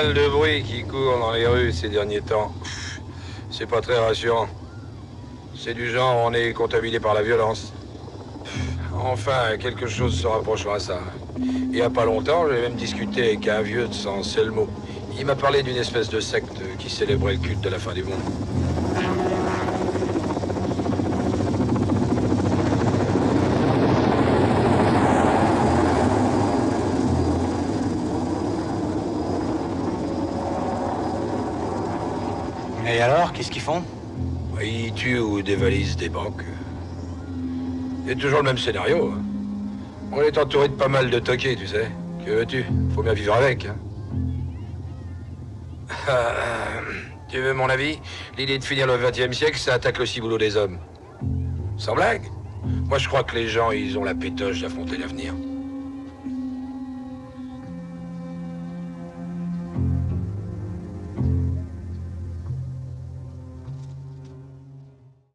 mal de bruit qui court dans les rues ces derniers temps. C'est pas très rassurant. C'est du genre, on est contaginé par la violence. Enfin, quelque chose se rapprochera à ça. Il y a pas longtemps, j'ai même discuté avec un vieux de San Selmo. Il m'a parlé d'une espèce de secte qui célébrait le culte de la fin du monde. Et alors, qu'est-ce qu'ils font? Ils tuent ou dévalisent des banques. C'est toujours le même scénario. Hein. On est entouré de pas mal de toqués, tu sais. Que veux-tu? Faut bien vivre avec. Hein. Tu veux mon avis? L'idée de finir le XXe siècle, ça attaque le ciboulot des hommes. Sans blague. Moi, je crois que les gens, ils ont la pétoche d'affronter l'avenir.